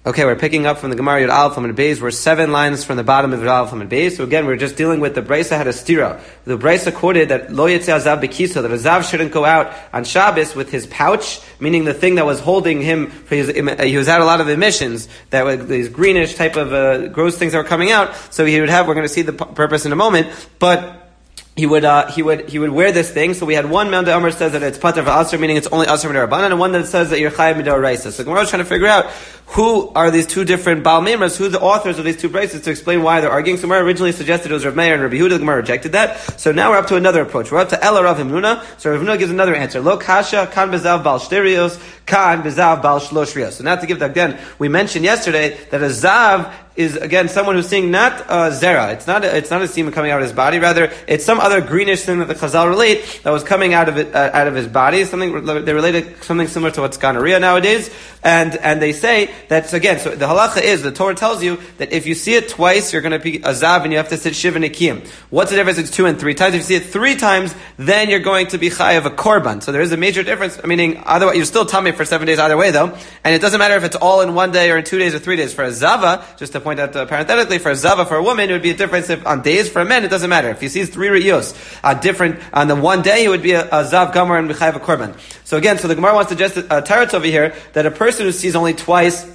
Okay, we're picking up from the Gemara Yud Aleph Amud Beis. We're 7 lines from the bottom of Yud Aleph Amud Beis. So again, we're just dealing with the Brisa had a stira. The Brisa quoted that Lo Yetzeh Azav Bekiso, that Azav shouldn't go out on Shabbos with his pouch, meaning the thing that was holding him. He was out a lot of emissions, that were these greenish type of gross things that were coming out. So he would have. We're going to see the purpose in a moment, but. He would wear this thing. So we had one Manda Amr says that it's Pater v'Asr, meaning it's only Asr Midarabanan, and one that says that you're Chayav Midaraisa. So Gemara was trying to figure out who are these two different Baal Meimras, who are the authors of these two braces, to explain why they're arguing. So Gemara originally suggested it was Rav Meir and Rabbi Yehuda. The Gemara rejected that. So now we're up to another approach. We're up to Ela Rav Himnuna. So Rav Himnuna gives another answer. Lo Kasha Kan Bezav Baal Shterios Kan Bezav Baal Shlosh Rios. So now to give that again, we mentioned yesterday that a Zav is again someone who's seeing not zera. It's not a semen coming out of his body. Rather, it's some other greenish thing that the Chazal relate that was coming out of his body. Something they related something similar to what's gonorrhea nowadays. And they say that's again. So the halacha is the Torah tells you that if you see it twice, you're going to be a zav and you have to sit shiva nekiyim. What's the difference? It's 2 and 3 times. If you see it 3 times, then you're going to be chayav a korban. So there is a major difference. Meaning, otherwise you're still tummy for 7 days either way though, and it doesn't matter if it's all in 1 day or in 2 days or 3 days. For a zava, just to point out parenthetically, for a zava for a woman, it would be a difference if on days. For a man, it doesn't matter. If he sees 3 riyos different on the 1 day, it would be a zav gamar and b'chayav a korban. So again, so the Gemara wants to suggest a teretz over here that a person who sees only twice,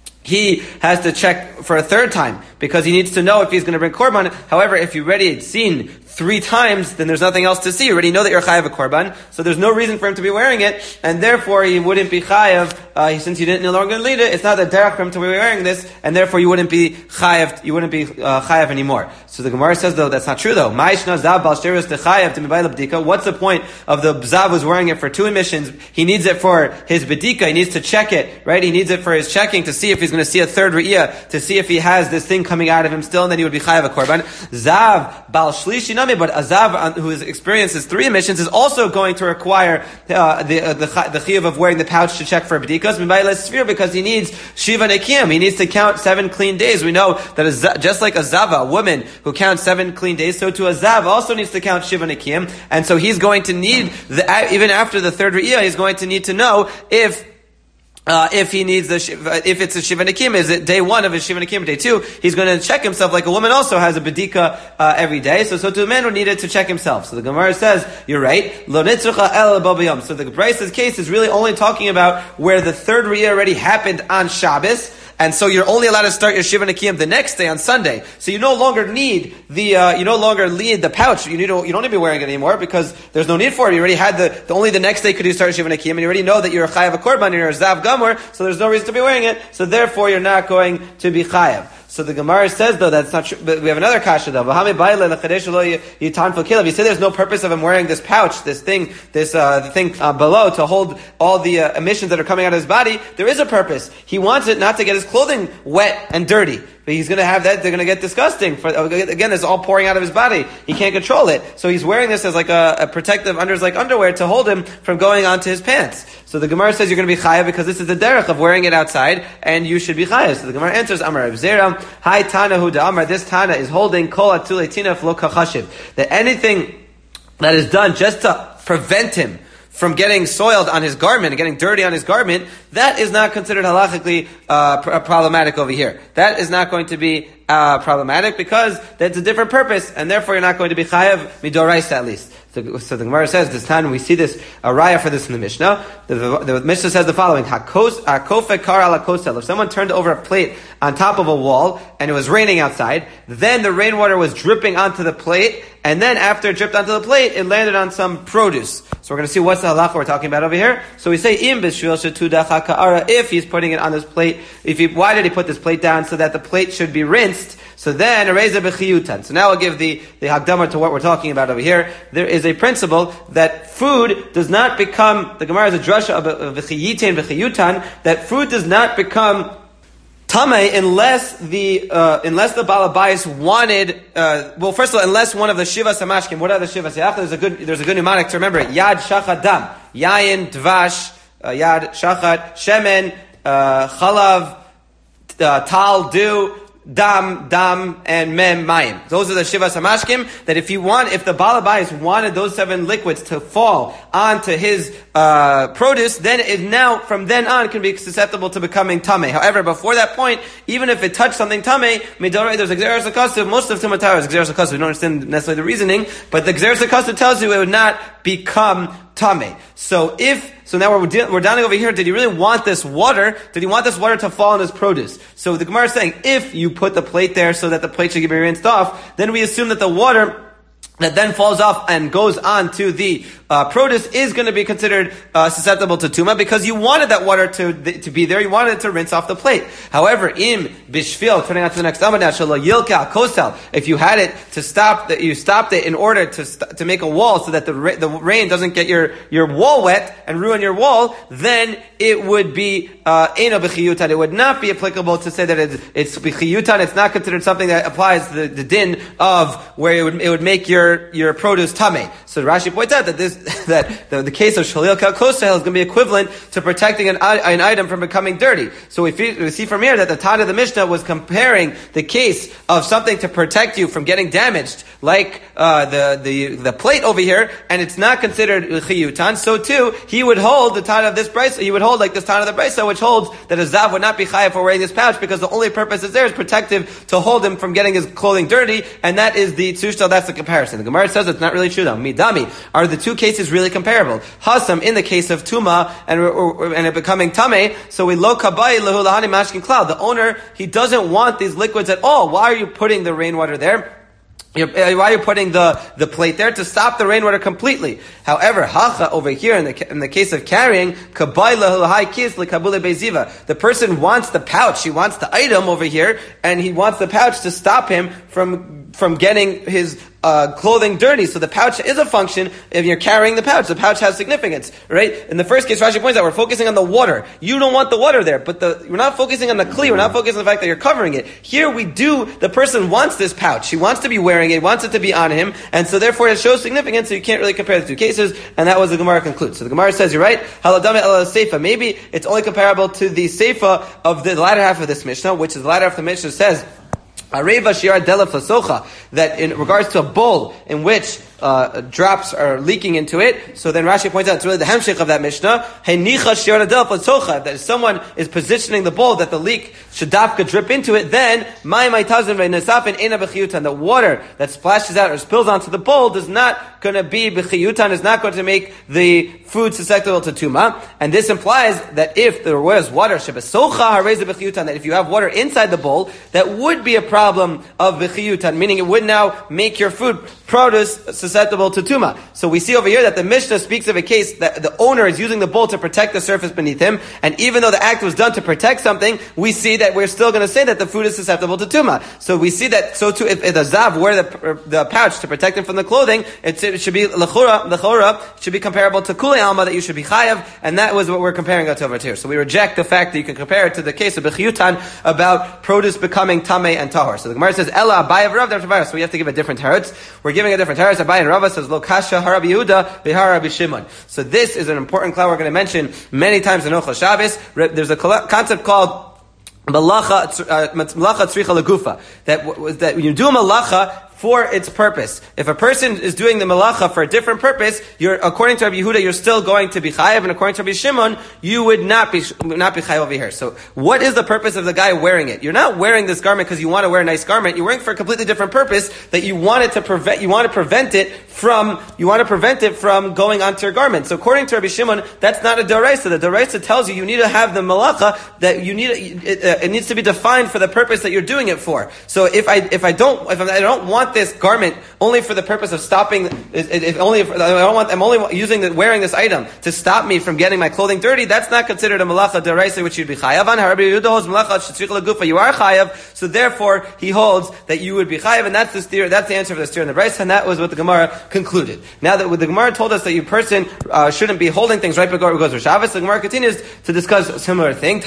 he has to check for a 3rd time because he needs to know if he's going to bring korban. However, if you already had seen 3 times, then there's nothing else to see. You already know that you're chayav a korban, so there's no reason for him to be wearing it, and therefore he wouldn't be chayav since you didn't no longer lead it. It's not the derech for him to be wearing this, and therefore you wouldn't be chayav. You wouldn't be chayav anymore. So the Gemara says though that's not true though. Ma'ishna zav bal shterios techayav to mibayla b'dika. What's the point of the zav was wearing it for 2 emissions? He needs it for his b'dika. He needs to check it, right? He needs it for his checking to see if he's going to see a 3rd re'iyah, to see if he has this thing coming out of him still, and then he would be chayav a korban. Zav bal shlishi nami, but a zav who experiences 3 emissions is also going to require the chiyuv of wearing the pouch to check for b'dikas because he needs shiva nekiyim. He needs to count 7 clean days. We know that just like a zava, a woman who counts 7 clean days, so too a zav also needs to count shiva nekiyim, and so he's going to need even after the 3rd re'iyah, he's going to need to know if he needs if it's a shiva nekim, is it day 1 of his shiva nekim, day 2? He's going to check himself like a woman also has a bedika every day. So too a man would need it to check himself. So the Gemara says, you're right. Lo nitzrucha el b'bayom. So the Bryce's case is really only talking about where the 3rd re'iyah already happened on Shabbos. And so you're only allowed to start your Shiva Nekiyim the next day on Sunday. So you no longer need the pouch. You don't need to be wearing it anymore because there's no need for it. You already had only the next day could you start Shiva Nekiyim, and you already know that you're a Chayav a Korban and you're a Zav Gamor, so there's no reason to be wearing it. So therefore you're not going to be Chayav. So the Gemara says though that's not true, but we have another kasha though. You say there's no purpose of him wearing this pouch, the thing below to hold all the emissions that are coming out of his body. There is a purpose. He wants it not to get his clothing wet and dirty. But he's going to have that, they're going to get disgusting. Again, it's all pouring out of his body. He can't control it. So he's wearing this as like a protective underwear to hold him from going onto his pants. So the Gemara says you're going to be chayav because this is the derech of wearing it outside, and you should be chayav. So the Gemara answers, Amar Rav Zera, Hi Tana Hu Amar, this Tana is holding kol atule tinaf lo kachashiv. That anything that is done just to prevent him from getting soiled on his garment and getting dirty on his garment, that is not considered halachically problematic over here. That is not going to be problematic because that's a different purpose, and therefore you're not going to be chayav midoraisa at least. So the Gemara says this time we see this a raya for this in the Mishnah. The Mishnah says the following: Hakofe kar ala kosel. If someone turned over a plate on top of a wall and it was raining outside, then the rainwater was dripping onto the plate, and then after it dripped onto the plate, it landed on some produce. So we're going to see what's the halacha we're talking about over here. So we say im b'shvil shetudach ha'ara, if he's putting it on this plate. Why did he put this plate down? So that the plate should be rinsed. So then, ereza b'chiyutan. So now I'll give the hakdama to what we're talking about over here. There is a principle that food does not become, the Gemara is a drasha of v'chiyitain v'chiyutan, that food does not become tamei unless the balabais wanted. First of all, unless one of the shivas hamashkim. What are the shivas? There's a good mnemonic to remember it. Yad shachat dam, yayin dvash, yad shachat shemen, chalav, tal dew, dam, and mem mayim. Those are the shivas hamashkim. That if the balabais wanted those 7 liquids to fall onto his produce, then it now, from then on, can be susceptible to becoming tameh. However, before that point, even if it touched something tameh, midorei, there's Gzeras HaKasuv, most of Tumah Tahor is Gzeras HaKasuv. We don't understand necessarily the reasoning, but the Gzeras HaKasuv tells you it would not become tameh. So now we're down over here, did he really want this water? Did he want this water to fall on his produce? So the Gemara is saying, if you put the plate there so that the plate should be rinsed off, then we assume that the water that then falls off and goes on to the produce is going to be considered susceptible to tuma because you wanted that water to be there. You wanted it to rinse off the plate. However, im bishvil, turning on to the next amud now, shelo yilka kosel. If you had it to stop that, you stopped it in order to make a wall so that the rain doesn't get your wall wet and ruin your wall, then it would be eno b'chiyutan. It would not be applicable to say that it's b'chiyutan. It's not considered something that applies the din of where it would make your produce tameh. So Rashi points out that the case of shalil kal kosel is going to be equivalent to protecting an item from becoming dirty. So we see from here that the Tana of the Mishnah was comparing the case of something to protect you from getting damaged, like the plate over here, and it's not considered chiyutan. So too, he would hold the Tana of this brisa. He would hold like this Tana of the brisa, which holds that a zav would not be chayav for wearing this pouch because the only purpose is there is protective to hold him from getting his clothing dirty, and that is the tzushtal. That's the comparison. The Gemara says it's not really true though. Midami, are the two cases really comparable? Hasam in the case of tuma and it becoming tameh. So we lo kabai lehu lahani mashkin cloud. The owner, he doesn't want these liquids at all. Why are you putting the rainwater there? Why are you putting the plate there? To stop the rainwater completely. However, hacha over here in the case of carrying, the person wants the pouch, he wants the item over here, and he wants the pouch to stop him from getting his clothing dirty. So the pouch is a function. If you're carrying the pouch has significance, right? In the first case, Rashi points out, we're focusing on the water. You don't want the water there, but we're not focusing on the kli. We're not focusing on the fact that you're covering it. Here we do. The person wants this pouch. He wants to be wearing it. Wants it to be on him, and so therefore it shows significance. So you can't really compare the two cases, and that was the Gemara concludes. So the Gemara says, you're right. Haladame ela seifa. Maybe it's only comparable to the seifa of the latter half of this Mishnah, which is the latter half of the Mishnah says, Areva shiar dela fasocha, that in regards to a bowl in which drops are leaking into it. So then Rashi points out it's really the hemshich of that Mishnah. Henicha shiar dela fasocha, that if someone is positioning the bowl that the leak should dafka drip into it, then my tazim ve'nesafin ena b'chiyutan, the water that splashes out or spills onto the bowl is not going to be b'chiyutan, is not going to make the food susceptible to tuma. And this implies that if there was water shebesocha hareza b'chiyutan, that if you have water inside the bowl, that would be a problem of b'chiyutan, meaning it would now make your food produce susceptible to tuma. So we see over here that the Mishnah speaks of a case that the owner is using the bowl to protect the surface beneath him, and even though the act was done to protect something, we see that we're still going to say that the food is susceptible to tuma. So we see that, so too, if the zav wear the pouch to protect him from the clothing, it should be l'chora, should be comparable to kulei alma, that you should be chayav, and that was what we're comparing it over here. So we reject the fact that you can compare it to the case of b'chiyutan about produce becoming tameh and tahor. So the Gemara says, Ella Abaye v'Rav, so we have to give a different teretz. We're giving a different teretz. Abaye and Rava says, Lo kasha harabi Yehuda v'har Rabbi Shimon. So this is an important cloud we're going to mention many times in Ochel Shabbos. There's a concept called malacha tzricha legufa, that when you do a malacha for its purpose. If a person is doing the malacha for a different purpose, according to Rabbi Yehuda, you're still going to be chayav, and according to Rabbi Shimon, you would not be chayav over here. So, what is the purpose of the guy wearing it? You're not wearing this garment because you want to wear a nice garment. You're wearing it for a completely different purpose that you want to prevent it from going onto your garment. So, according to Rabbi Shimon, that's not a daraisa. The daraisa tells you need to have the malacha, that it needs to be defined for the purpose that you're doing it for. So, if I don't want this garment only for the purpose of stopping, I'm only wearing this item to stop me from getting my clothing dirty, that's not considered a malacha deraisa, which you'd be chayav on. Rabbi Yehuda holds malacha shetzricha legufa, you are chayav, so therefore he holds that you would be chayav, and that's the answer for the steer in the brayso, and that was what the Gemara concluded. Now that the Gemara told us that you person shouldn't be holding things right before it goes for Shabbos, the Gemara continues to discuss a similar thing.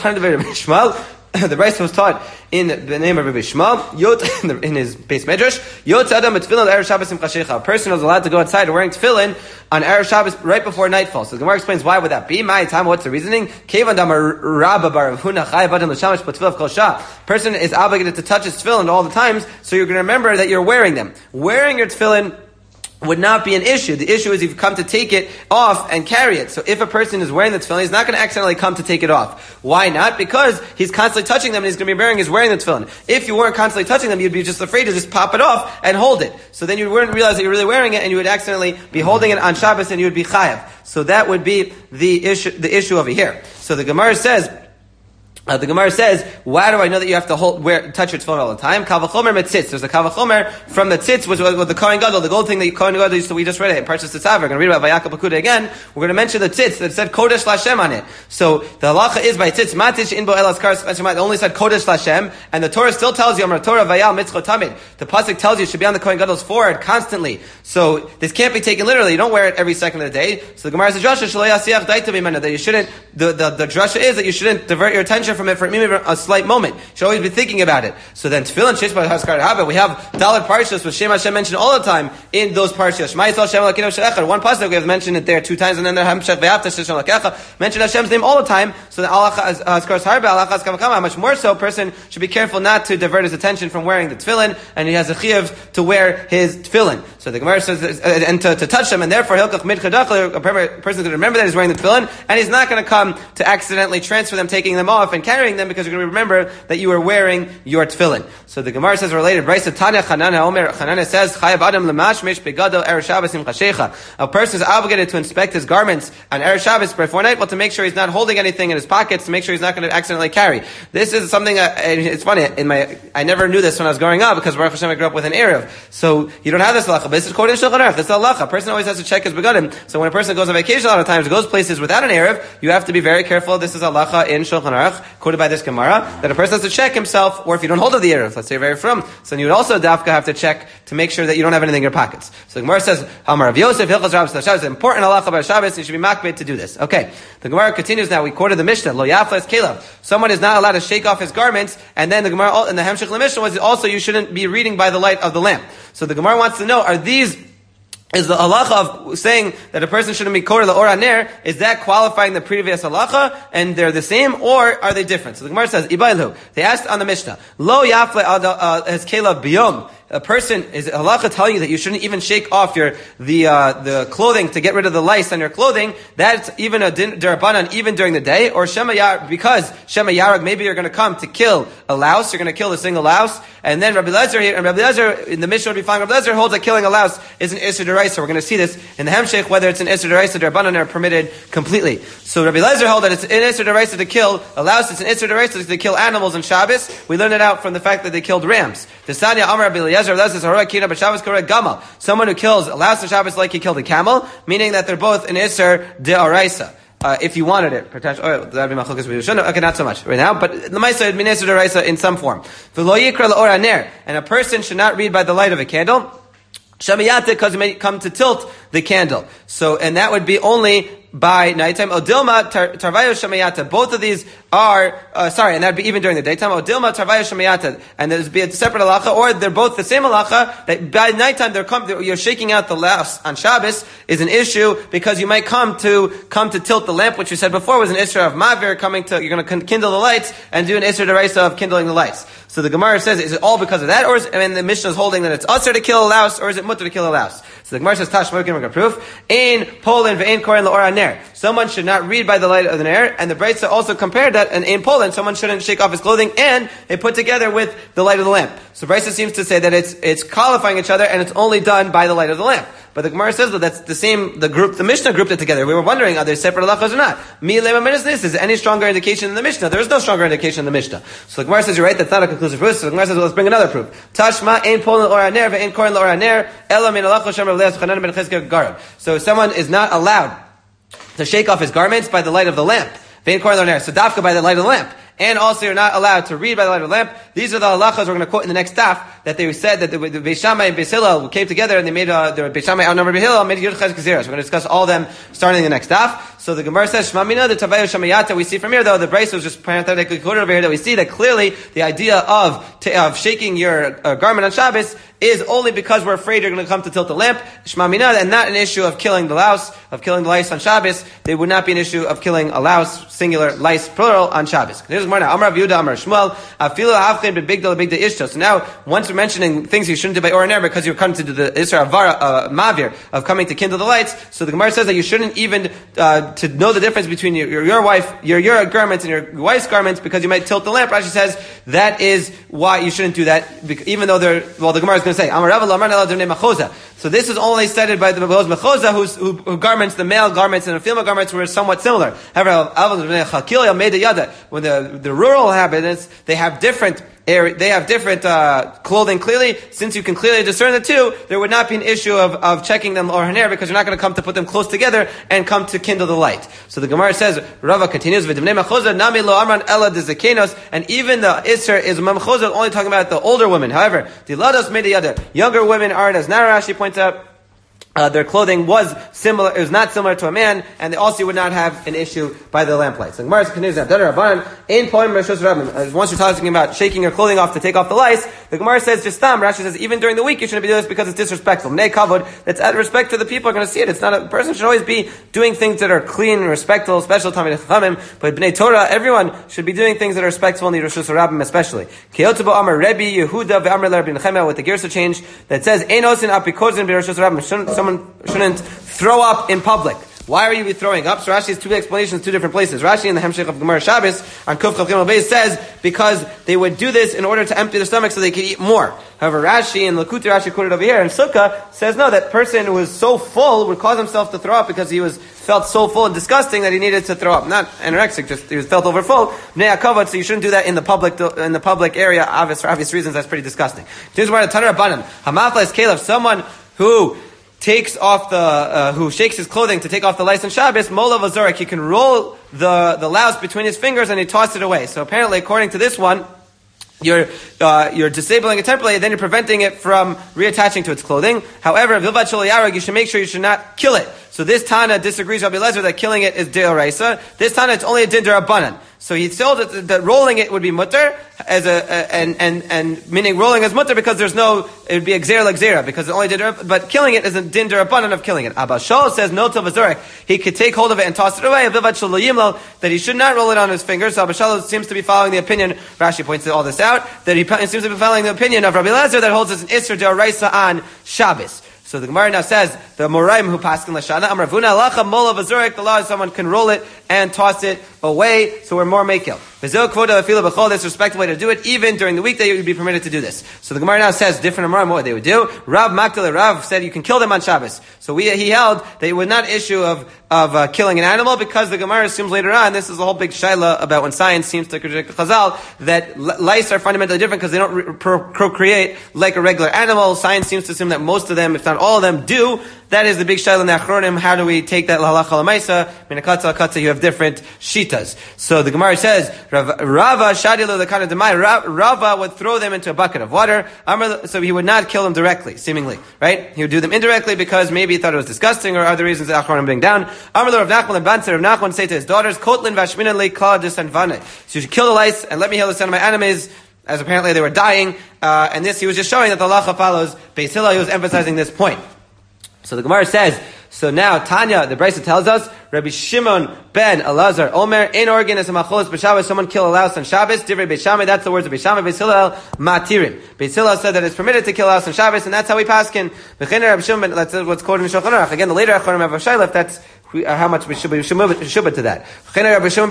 The brayso was taught in the name of Rabbi Shmuel, in his base medrash. Yotz adam et tefillin erev Shabbos simchashecha. A person is allowed to go outside wearing tefillin on erev Shabbos right before nightfall. So the Gemara explains why would that be. My time, what's the reasoning? Kevan damar Rabba bar Rav Huna chayav adam l'shamash b'tefillah kol shah. Person is obligated to touch his tefillin all the times, so you're going to remember that you're wearing them. Wearing your tefillin would not be an issue. The issue is you've come to take it off and carry it. So if a person is wearing the tefillin, he's not going to accidentally come to take it off. Why not? Because he's constantly touching them and he's going to be wearing the tefillin. If you weren't constantly touching them, you'd be just afraid to just pop it off and hold it. So then you wouldn't realize that you're really wearing it and you would accidentally be holding it on Shabbos and you would be chayav. So that would be the issue over here. So the Gemara says, why do I know that you have to touch your tefillin all the time? Kavachomer metzitz. There's a kavachomer from the tzitz, which was the Kohen Gadol, the gold thing that Kohen Gadol used to, we just read it in Parshas Tetzaveh. We're going to read about Vayakal Pakuda again. We're going to mention the tzitz that said Kodesh Lashem on it. So the halacha is by tzitz, matish in bo elas karas, it only said Kodesh Lashem, and the Torah still tells you, Amar Torah Vayal Mitzchot Tamid. The pasuk tells you it should be on the Kohen Gadol's forehead constantly. So this can't be taken literally. You don't wear it every second of the day. So the Gemara says, that you shouldn't, the drasha is that you shouldn't divert your attention from it for a slight moment. You should always be thinking about it. So then tefillin shishba haskar haba. We have Dalet parshas with Shem Hashem mentioned all the time in those parshas. Shema Yisrael Shem Elokeinu Shechad. One pasuk we have mentioned it there 2 times, and then there Hamshach Ve'afta Shem Elokecha mention Hashem's name all the time. So the alacha haskar harba, alacha haskam kama. How much more so a person should be careful not to divert his attention from wearing the tefillin, and he has a chiyuv to wear his tefillin. So the Gemara says, and to touch them, and therefore hilkach mid chadach, a person is going to remember that he's wearing the tefillin, and he's not going to come to accidentally transfer them, taking them off and carrying them, because you're going to remember that you were wearing your tefillin. So the Gemara says related, Brisa Tanya Chanana Omer, Chanana says, Chayav Adam Lamashmish Begado Erev Shabbos Im Chashecha. A person is obligated to inspect his garments on Erev Shabbos before night, to make sure he's not holding anything in his pockets, to make sure he's not going to accidentally carry. This is something, it's funny, I never knew this when I was growing up, because Baruch Hashem I grew up with an Erev. So you don't have this halacha, but this is quoted in Shulchan Aruch. This is halacha. A person always has to check his begadim. So when a person goes on vacation a lot of times, goes places without an Erev, you have to be very careful. This is halacha in Shulchan Aruch, quoted by this Gemara, that a person has to check himself, or if you don't hold of the Erev, let's say you're very from, so then you would also dafka have to check to make sure that you don't have anything in your pockets. So the Gemara says, Amar Rav Yosef, Hilchos Shabbos, Shabbos, important halacha about Shabbos, you should be makbid to do this. Okay. The Gemara continues now, we quoted the Mishnah, Lo Yafles Kelev. Someone is not allowed to shake off his garments, and then the Gemara, and the Hemshech Mishnah was also you shouldn't be reading by the light of the lamp. So the Gemara wants to know, is the halacha of saying that a person shouldn't be koder l'or haner, is that qualifying the previous halacha, and they're the same, or are they different? So the Gemara says, Ibaylu, they asked on the Mishnah, Lo yafle has kelev biyom. A person, is halacha telling you that you shouldn't even shake off the clothing to get rid of the lice on your clothing? That's even a derabanan even during the day, or because Shema Yarag, maybe you're going to come to kill a louse, you're going to kill a single louse, and then Rabbi Lezer in the Mishnah would be fine. Rabbi Lezer holds that killing a louse is an Isser D'Oraisa. We're going to see this in the Hemshech, whether it's an Isser D'Oraisa, derabanan are permitted completely. So Rabbi Lezer held that it's an Isser D'Oraisa to kill a louse, it's an Isser D'Oraisa to kill animals in Shabbos. We learn it out from the fact that they killed rams. The Sanya Amar Rabbi Lezer someone who kills a louse on Shabbos like he killed a camel, meaning that they're both an Isser D'Oraisa. If you wanted it, potentially, that'd be machokas b'yushana. Okay, not so much right now, but the Maisa would be Isser D'Oraisa in some form. V'lo yikra l'or haner, and a person should not read by the light of a candle. Shamayata, because it may come to tilt the candle. So, and that would be only by nighttime. Odilma, Tarvayo Shamayata. Both of these are, and that'd be even during the daytime. Odilma, Tarvayo Shamayata. And there'd be a separate halacha, or they're both the same halacha, that by nighttime you're shaking out the louse on Shabbos is an issue, because you might come to tilt the lamp, which we said before was an issue of Mavir, you're going to kindle the lights, and do an issue D'Oraisa of kindling the lights. So the Gemara says, is it all because of that, or the Mishnah is holding that it's usher to kill a louse, or is it mutter to kill a louse? So the Gemara says, Tash Mokin, we're going to proof. In Poland, ve'in koren l'or haner. Someone should not read by the light of the ner, and the Brisa also compared that, and in Poland, someone shouldn't shake off his clothing, and they put together with the light of the lamp. So Brisa seems to say that it's qualifying each other, and it's only done by the light of the lamp. But the Gemara says that that's the same, the Mishnah grouped it together. We were wondering, are there separate halachas or not? Is there any stronger indication in the Mishnah? There is no stronger indication in the Mishnah. So the Gemara says, you're right, that's not a conclusive proof. So the Gemara says, well, let's bring another proof. Tashma, ein polin l'or haner, ve'ein koren l'or haner, ela min halacha shem Rav Lezer Chanan ben Chizkiah garab. So someone is not allowed to shake off his garments by the light of the lamp. Ve'ein koren l'or haner, so dafka by the light of the lamp. And also you're not allowed to read by the light of the lamp. These are the halachas we're going to quote in the next daf, that they said that the Beis Shammai and Beis Hillel came together and they made, the Beis Shammai outnumbered Beis Hillel, made Yud Ches Gezeros. We're going to discuss all of them starting in the next daf. So the Gemara says, Shema Mina, the Tavayo Shamayata, we see from here though, the Brisa was just parenthetically quoted over here, that we see that clearly the idea of shaking your garment on Shabbos is only because we're afraid you're going to come to tilt the lamp, Shema Mina, and not an issue of killing the louse, of killing the lice on Shabbos. There would not be an issue of killing a louse, singular, lice, plural, on Shabbos. Continues more now. Amar Rav Yehuda, Amar Shmuel, Afilu Havchin b'Bigdal b'Bigdal Ishto. So now, once we're mentioning things you shouldn't do by ordinary because you're coming to do the Isra Mavir of coming to kindle the lights, so the Gemara says that you shouldn't even to know the difference between your wife, your garments and your wife's garments because you might tilt the lamp. Rashi says that is why you shouldn't do that, even though the Gemara is going to say, Amar Rava Lamar Nela Dernei Machoza. So this is only cited by the Mechoza who garments, the male garments and the female garments were somewhat similar. However, when the rural inhabitants, they have different clothing clearly. Since you can clearly discern the two, there would not be an issue of checking them or haner because you're not going to come to put them close together and come to kindle the light. So the Gemara says, Rava continues, and even the Isser is Mechoza only talking about the older women. However, younger women aren't as narrow. Rashi points out their clothing was similar. It was not similar to a man, and they also would not have an issue by the lamplight. So Gemara continues that once you're talking about shaking your clothing off to take off the lice, the Gemara says just Rashi says even during the week you shouldn't be doing this because it's disrespectful. Bnei kavod, that's out of respect to the people are going to see it. It's not a person should always be doing things that are clean and respectful, special Talmidei Chachamim. But Bnei Torah, everyone should be doing things that are respectful in the Rosh Hashanah especially. Kiyotabo Amar Rebbe Yehuda ve'Amar Rabbi Nechemia with the Gersa change that says Ein osin apikozin b'Rosh Hashanah. Someone shouldn't throw up in public. Why are you throwing up? So Rashi has two explanations, two different places. Rashi in the Hemshech of Gemara Shabbos on Kuf Chav Gimel Beis says because they would do this in order to empty their stomach so they could eat more. However, Rashi in Lakuti Rashi quoted over here in Sukkah says no, that person who was so full would cause himself to throw up because he felt so full and disgusting that he needed to throw up. Not anorexic, just he felt overfull. Bnei Akavod, so you shouldn't do that in the public area. For obvious reasons, that's pretty disgusting. Here's where the Tanur Rabbanan Hamafles Kelev, someone who takes off who shakes his clothing to take off the lice on Shabbos, Mola Vazorik, he can roll the louse between his fingers and he toss it away. So apparently, according to this one, you're disabling it temporarily, then you're preventing it from reattaching to its clothing. However, Vilvat Shol Yarag, you should make sure you should not kill it. So this Tana disagrees with Rabbi Lezer that killing it is Deoraisa. This Tana, it's only a Din Derabanan. So he told that rolling it would be mutter as and meaning rolling as mutter because it would be exera like zera because it only did, but killing it is a din derabanan of killing it. Abba Shol says no to Vazurek. He could take hold of it and toss it away. That he should not roll it on his fingers. So Abba Shol seems to be following the opinion. Rashi points all this out that he seems to be following the opinion of Rabbi Lezer that holds it's an Isser Deoraisa on Shabbos. So the Gemara now says the Moraim who paskin lashana amravuna alacha mola v'zurek. The law is someone can roll it and toss it away. So we're more mekil. V'zel kvota afila b'chol. This respectful way to do it. Even during the weekday, you would be permitted to do this. So the Gemara now says different Moraim what they would do. Rav Makdala Rav said you can kill them on Shabbos. So he held that it would not issue of killing an animal because the Gemara assumes later on this is a whole big shaila about when science seems to contradict Chazal that lice are fundamentally different because they don't procreate like a regular animal. Science seems to assume that most of them, if not all of them, do. That is the big shaila in the Achronim. How do we take that l'halacha l'maisa? Minakatza l'katza, you have different shitas. So the Gemara says, Rava shadilu the kind of demai. Rava would throw them into a bucket of water. So he would not kill them directly, seemingly, right? He would do them indirectly because maybe he thought it was disgusting or other reasons that Achronim bring down. Amar Rav Nachman and Banzer, Rav Nachman say to his daughters, Kotlin vashminan le kala disanvane. So you should kill the lice and let me heal the son of my enemies. As apparently they were dying, and this he was just showing that the halacha follows Beis Hillel. He was emphasizing this point. So the Gemara says, so now Tanya, the Brisa tells us, Rabbi Shimon ben Elazar Omer, in Oregon as a macholos b'Shabbos, someone kill a louse on Shabbos, Divrei Beis Shammai, that's the words of Beis Shammai, Beis Hillel, Matirim. Beis Hillel said that it's permitted to kill a louse on Shabbos, and that's how we paskin. V'chein Rabbi Shimon, that's what's quoted in Shulchan Aruch. Again, the later Achronim have a shaila, that's how much we should move to that. So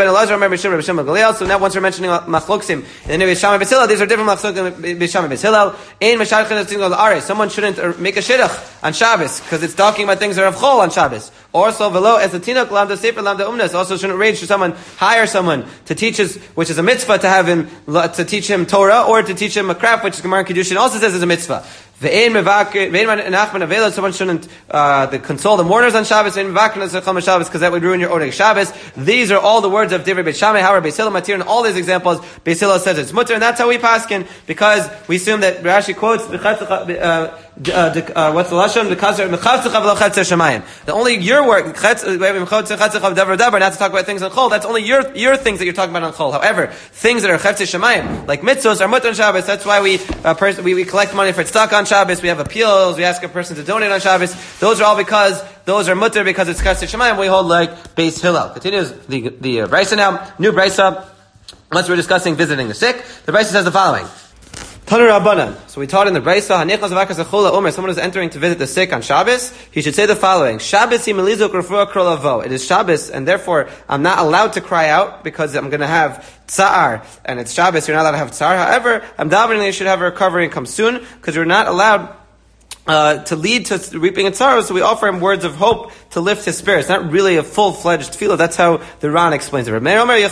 now once we're mentioning machloksim and then Beis Shammai Beis Hillel, these are different machloksim Beis Shammai Beis Hillel. Ein mashaychin someone shouldn't make a shidduch on Shabbos because it's talking about things that are of chol on Shabbos. Also, velo as a tinok lamda sefer lamda umnas. Also, shouldn't rage to someone, hire someone to teach us, which is a mitzvah to have him to teach him Torah or to teach him a craft, which Gemara Kiddushin also says is a mitzvah. Someone shouldn't console the mourners on Shabbos because that would ruin your Oreg Shabbos. These are all the words of Divrei Beis Shammai, however, Beis Hillel Matir, and all these examples, Beis Hillel says it's mutter, and that's how we paskin, because we assume that Rashi quotes what's the lashon? The only your work, not to talk about things on chol. That's only your things that you're talking about on chol. However, things that are chavtei shemayim, like mitzvos, are mutter on Shabbos. That's why we collect money for tzedakah on Shabbos. We have appeals. We ask a person to donate on Shabbos. Those are all because those are mutter because it's chavtei shemayim. We hold like Beis Hillel. Continues the brisa now. New brisa. Unless we're discussing visiting the sick, the Brisa says the following. Tanur Rabbanan. So we taught in the Brisa, someone who's entering to visit the sick on Shabbos, he should say the following: Shabbos imelizok refuah krolavo. It is Shabbos, and therefore I'm not allowed to cry out because I'm going to have tsar, and it's Shabbos. You're not allowed to have tsar. However, I'm davening you should have a recovery and come soon because you're not allowed to lead to reaping its sorrows, so we offer him words of hope to lift his spirits. Not really a full-fledged tefillah. That's how the Ran explains it.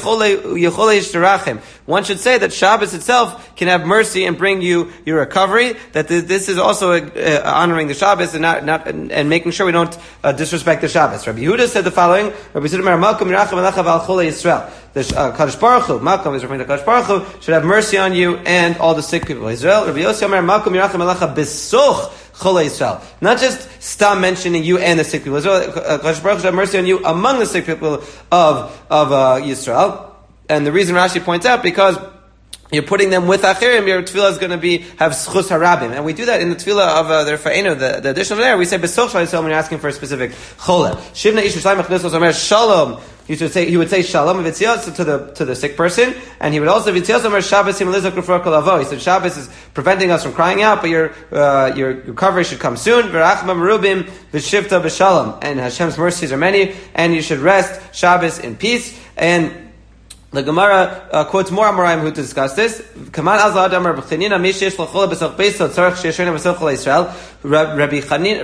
One should say that Shabbos itself can have mercy and bring you your recovery. That this is also honoring the Shabbos and making sure we don't disrespect the Shabbos. Rabbi Yehuda said the following: Rabbi Yehuda, Malkum Yerachem Alecha V'al Cholei Yisrael. The Kadosh Baruch Hu, Malkum is referring to Kadosh Baruch Hu, should have mercy on you and all the sick people of Israel. Rabbi Yossi Omer, Malkum Yerachem Alecha B'soch Cholei Yisrael. Not just stop mentioning you and the sick people of Israel. Kadosh Baruch Hu should have mercy on you among the sick people of Yisrael. And the reason Rashi points out, because you're putting them with Achirim, your tefillah is going to have schus harabim. And we do that in the tefillah of the Rafa'inu, the additional layer. We say, Besoch Shal Yisrael when you're asking for a specific chola. Shivna Ish Yishayim Achnisos Omer Shalom. He would say Shalom V'tzios to the sick person, and he would also V'tzios Omer Shabbos Him Lizok Refuah Kol Avo. He said Shabbos is preventing us from crying out, but your recovery should come soon. V'rachma Merubim V'shivta B'Shalom. And Hashem's mercies are many, and you should rest Shabbos in peace. And the Gemara quotes more Amoraim who discuss this. Kaman Azal Adam Rabbi Chanina Mishesh L'Chola B'Soch Beiso Tzarech She'eshena B'Soch Chol Yisrael. Rabbi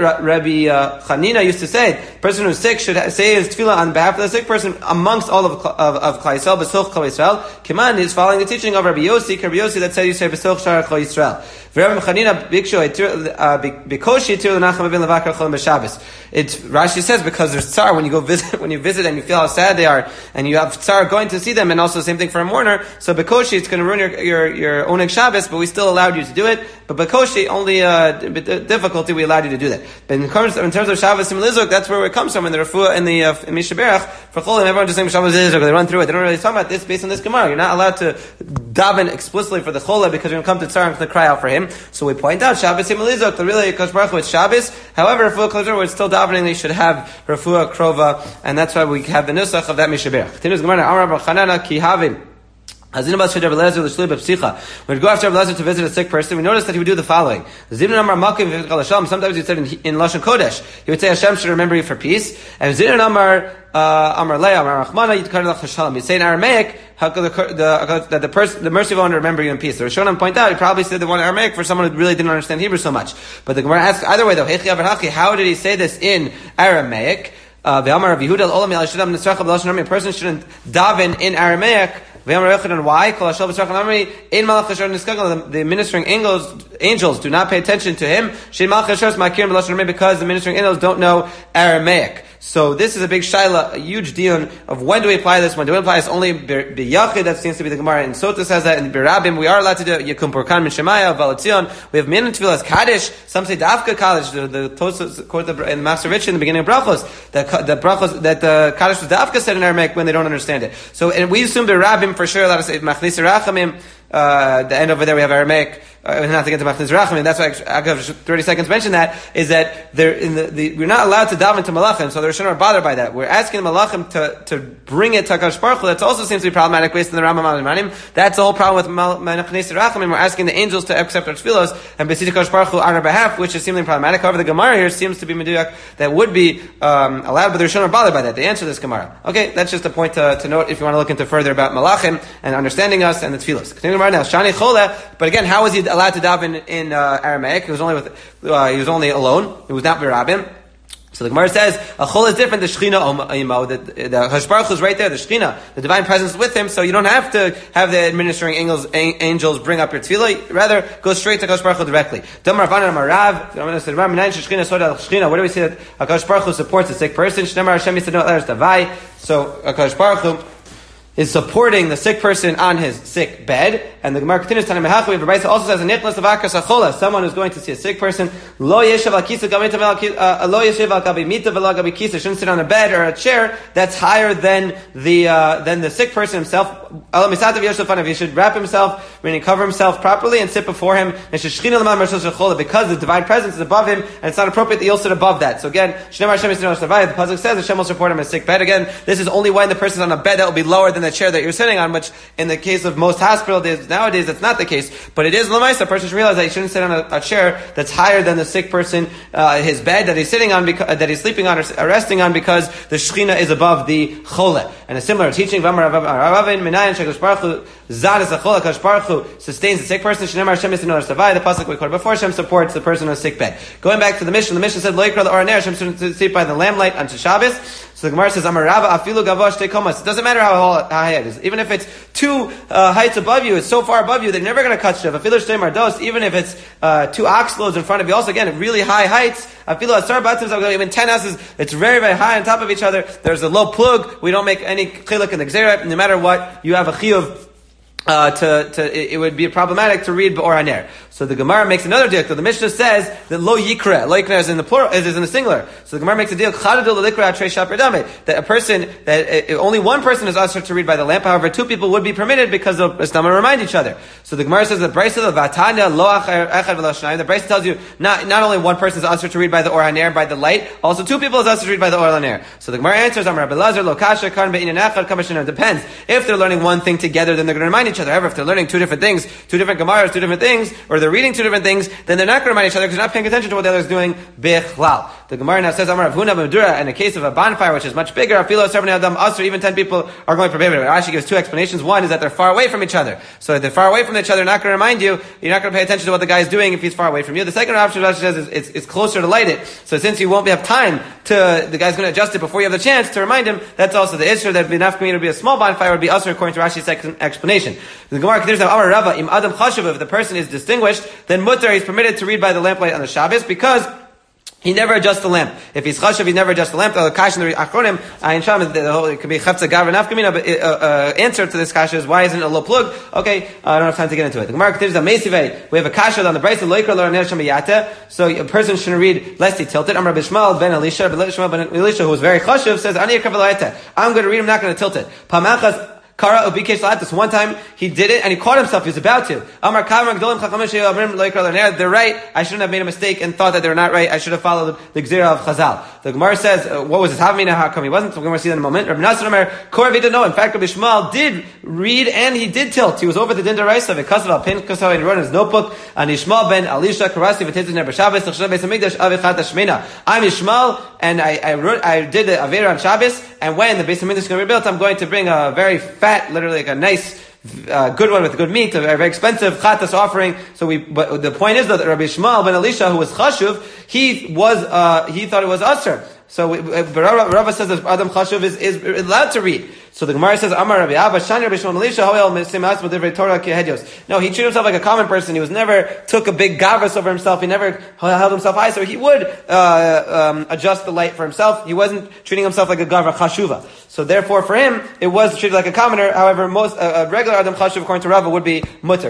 Chanina used to say, the person who's sick should say his tefillah on behalf of the sick person amongst all of Klal Yisrael, B'Soch Chol Yisrael. Kaman is following the teaching of Rabbi Yossi that said you say B'Soch Shar Chol Yisrael. Rabbi Chanina Bikshu Bikoshi Tir L'Nacham Avin Levakar Cholim B'Shabbos. Rashi says because there's tsar when you visit and you feel how sad they are, and you have tsar going to see them, and also the same thing for a mourner. So Bikoshi, it's going to ruin your Oneg Shabbos, but we still allowed you to do it. But Bikoshi, only difficulty we allowed you to do that. But in terms of Shabbos and Lizuk, that's where it comes from in the Refuah and the Mishaberach. For Cholim, everyone just saying Shabbos Lizuk, they run through it. They don't really talk about this based on this Gemara. You're not allowed to daven explicitly for the Cholim because you're going to come to tsar and to cry out for him. So we point out Shabbos and Lizuk, the really Kadosh Baruch Hu, it's Shabbos. However, Refuah Kol we're still davening, they should have Refuah Krova, and that's why we have the nusach of that Mishaberach. Continues Gemara, Amar Rabbi Chanana ki havin. When we go after Rabbi Lezer to visit a sick person, we notice that he would do the following. Sometimes he said in Lashon Kodesh, he would say Hashem should remember you for peace. And he'd say in Aramaic that the mercy will remember you in peace. The Rishonim point out he probably said the one in Aramaic for someone who really didn't understand Hebrew so much. But the Gemara asks either way though, how did he say this in Aramaic? A person shouldn't daven in Aramaic. Why? The ministering angels do not pay attention to him because the ministering angels don't know Aramaic. So this is a big shaila, a huge dion of when do we apply this, when do we apply this only b'yachid, that seems to be the Gemara, and Sota says that, and b'rabim, we are allowed to do Yekum Purkan Min Shemaya, Valatzion, we have min tefillas Kaddish, some say Dafka Kaddish, the Tosas quote in the Master Rich in the beginning of Brachos, that the Kaddish was Dafka said in Aramaic when they don't understand it. So, and we assume b'rabim for sure, allowed to say Machnis Rachamim, the end over there we have Aramaic, not to get to Machnis Rachamim, that's why I have 30 seconds mention that, is that we're not allowed to daven to Malachim, so the Rishonim are bothered by that. We're asking the Malachim to bring it to HaKadosh Baruch Hu. That also seems to be problematic based on the Rambam Manim. That's the whole problem with Machnis Rachamim. We're asking the angels to accept our tefillos and besit HaKadosh Baruch Hu on our behalf, which is seemingly problematic. However, the Gemara here seems to be meduyak that would be allowed, but the Rishonim are bothered by that. They answer this Gemara. Okay, that's just a point to note if you want to look into further about Malachim and understanding us and the tefillos. Continue right now. Shani Chola, but again, how was he allowed to daven in Aramaic? He was only alone. He was not Virabim. So the Gemara says, a chol is different, the Shechina Imo, the Kadosh Baruch Hu is right there, the Shechina, the divine presence is with him, so you don't have to have the administering angels bring up your tefillah, rather, go straight to Kadosh Baruch Hu directly. Where do we see that Kadosh Baruch Hu supports a sick person? So Kadosh Baruch Hu is supporting the sick person on his sick bed, And the Gemara continues, Tana Mehachu, the Brisa also says, Nichnas Avakas Achola, someone who's going to see a sick person, Lo Yeshav Al Kisa Gamita Lo Yeshav Al Gabi Mita Velo Gabi Kisa, shouldn't sit on a bed or a chair that's higher than the sick person himself. He should wrap himself, meaning cover himself properly and sit before him. Because the divine presence is above him, and it's not appropriate that you'll sit above that. So again, the pasuk says Hashem will support him in a sick bed. Again, this is only when the person is on a bed that will be lower than the chair that you're sitting on, which in the case of most hospital days nowadays, that's not the case. But it is l'maisa. A person should realize that he shouldn't sit on a chair that's higher than the sick person, his bed that he's sitting on, that he's sleeping on or resting on, because the Shechina is above the chole. And a similar teaching, sustains the sick person. The pasuk we quoted before, Hashem supports the person on a sick bed. Going back to the Mishnah said, Lo yikra l'or haner, Hashem should sleep by the lamplight unto Shabbos. So the Gemara says, Amar Rava, afilu gavosh shtei komas. It doesn't matter how high it is. Even if it's two heights above you, it's so far above you, they're never going to cut shiv. Afilu shtei mardos, even if it's 2 ox loads in front of you. Also, again, really high heights. Afilu asar batim, even 10 houses, it's very, very high on top of each other. There's a low plug. We don't make any chiluk in the gzera. No matter what, you have a chiyuv. It would be problematic to read B'or HaNer. So the Gemara makes another deal. The Mishnah says that lo yikra is in the plural, is in the singular. So the Gemara makes a deal that a person, that only one person is usher to read by the lamp. However, 2 people would be permitted because they'll remind each other. So the Gemara says that the Brisa tells you not only one person is usher to read by the Or HaNer, by the light, also 2 people is usher to read by the Or HaNer. So the Gemara answers, it depends. If they're learning one thing together, then they're going to remind each other. However, if they're learning 2 different things, 2 different Gemaras, 2 different things, or they're reading 2 different things, then they're not going to remind each other because they're not paying attention to what the other is doing. Bichlal. The Gemara now says, Amar Avhuna b'Medura, in a case of a bonfire which is much bigger, Afilo Seven Adam Asr, even 10 people are going prohibited. Rashi gives 2 explanations. One is that they're far away from each other. So if they're far away from each other, they're not going to remind you. You're not going to pay attention to what the guy is doing if he's far away from you. The second option Rashi says is it's closer to light it. So since you won't have time the guy's going to adjust it before you have the chance to remind him, that's also the issue that enough community would be a small bonfire would be Asr according to Rashi's second explanation. The Gemara continues, Amar Rava, Im Adam Chashuv, if the person is distinguished, then mutter, he's permitted to read by the lamplight on the Shabbos because he never adjusts the lamp. If he's chashav, he never adjusts the lamp. The kash in the achronim, it could be chavtza gav and nafkamina, but answer to this kasha is, why isn't it a low plug? Okay, I don't have time to get into it. The Gemara continues, we have a kasha on the Brisa, lo yikra lo haner shem b'yateh, so a person shouldn't read lest he tilted. Amar Bishmal ben Elisha, who was very chashav, says, Ani yikra v'lo yateh, I'm going to read, I'm not going to tilt it. Pamachas Kara ubikesh latus. One time he did it and he caught himself. He was about to. Amar Kamar Gdolim Chachamim She'Yavrim Lo Yikra Lo Haner. They're right. I shouldn't have made a mistake and thought that they were not right. I should have followed the Gzera of Chazal. The Gemara says, what was his Havmina? How come he wasn't? So we're going to see that in a moment. Rabbi Nasser Omer Korah didn't know. In fact, Rabbi Shmuel did read and he did tilt. He was over the Din D'Oraisa. V'kasav al Pinchas and he wrote in his notebook. And Yishmael ben Elisha Karasi v'Titzin Ner B'Shabbos T'chshav Beis Hamikdash Avichat Hashmena. I'm Yishmael and I did the Avera on Shabbos. And when the Beis Hamikdash is going to be rebuilt, I'm going to bring a very fat, literally like a nice, good one with good meat, a very expensive chatas offering. But the point is that Rabbi Shmuel ben Elisha, who was chashuv, he thought it was usher. So Rava says that Adam chashuv is allowed to read. So the Gemara says, Amar Rabbi Abba, Shani Rabbi Shmuel Elisha, Hoel Mesimas B'Divrei Torah Kehedios. No, he treated himself like a common person. He never took a big gavras over himself. He never held himself high. So he would adjust the light for himself. He wasn't treating himself like a gavra chashuva. So therefore, for him, it was treated like a commoner. However, most regular Adam chashuv, according to Rava, would be mutter.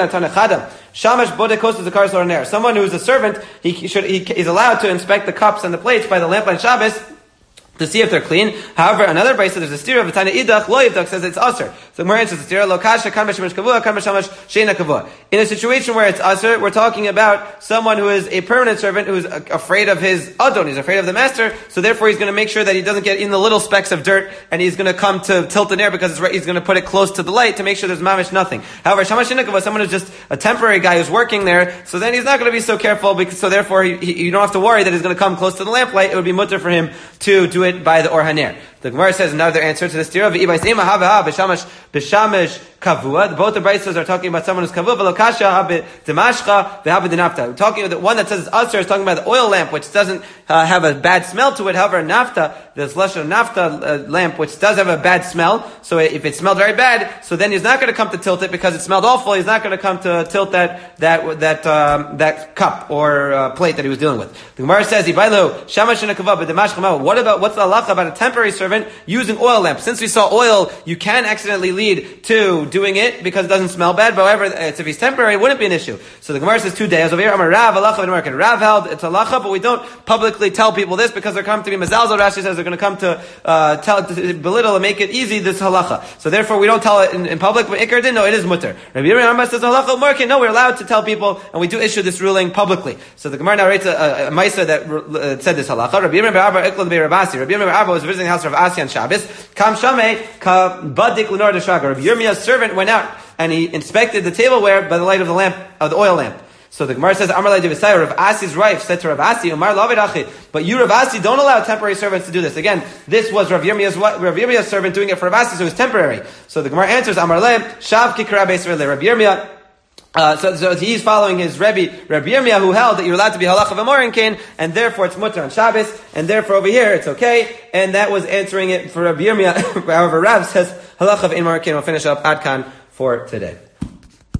Shamash bodekos zakar zoroner. Someone who is a servant, he's allowed to inspect the cups and the plates by the lamp on Shabbos to see if they're clean. However, another brayso, there's a stira of Tana idach lo yivdak says it's aser. So Gemara answers the stira lo kasha kan b'shamash kavua kan b'shamash sheina kavua. In a situation where it's aser, we're talking about someone who is a permanent servant who is afraid of his adon, he's afraid of the master. So therefore, he's going to make sure that he doesn't get in the little specks of dirt, and he's going to come to tilt an air because he's going to put it close to the light to make sure there's mamish nothing. However, shamash sheina kavua, someone who's just a temporary guy who's working there, so then he's not going to be so careful. So therefore, you don't have to worry that he's going to come close to the lamplight. It would be mutter for him to do it by the Or HaNer. The Gemara says another answer to this stira. Both the Braisos are talking about someone who's kavua. We're talking about the one that says it's aser is talking about the oil lamp, which doesn't have a bad smell to it. However, nafta, there's lesser nafta lamp, which does have a bad smell. So if it smelled very bad, so then he's not going to come to tilt it because it smelled awful. He's not going to come to tilt that cup or plate that he was dealing with. The Gemara says, what's the halacha about a temporary servant using oil lamp? Since we saw oil, you can accidentally lead to doing it because it doesn't smell bad. But however, if he's temporary, it wouldn't be an issue. So the Gemara says 2 days over here. Amar Rav, halacha v'n'markin. Rav held it's halacha, but we don't publicly tell people this because they're coming to be mezalzel. Rashi says they're going to come to belittle and make it easy. This halacha. So therefore, we don't tell it in public. But Ikar did no, it is mutter. Rabbi Yirmiyah says halacha v'n'markin. No, we're allowed to tell people, and we do issue this ruling publicly. So the Gemara narrates a Maisa that said this halacha. Rabbi Yirmiyah Rabbi Yirmiyah was visiting the house of Asi on Shabbos. Kam Shamei ka badik l'nor d'shaga. Rabbi Yirmiyah's servant went out and he inspected the tableware by the light of the lamp, of the oil lamp. So the Gemara says, Amar Lai Devisai, Rav Asi's wife said to Rav Asi, Umar Lavid Achi, but you, Rav Asi, don't allow temporary servants to do this. Again, this was Rav Yirmiyah's servant doing it for Rav Asi, so it was temporary. So the Gemara answers, Amar Lai, Shav ki kara beis Rav Yirmiyah. So he's following his Rabbi Yirmiyah, who held that you're allowed to be halacha v'morinkin, and therefore it's mutter on Shabbos, and therefore over here it's okay, and that was answering it for Rabbi Yirmiyah. However, Rav says halacha v'morinkin. We'll finish up Adkan for today.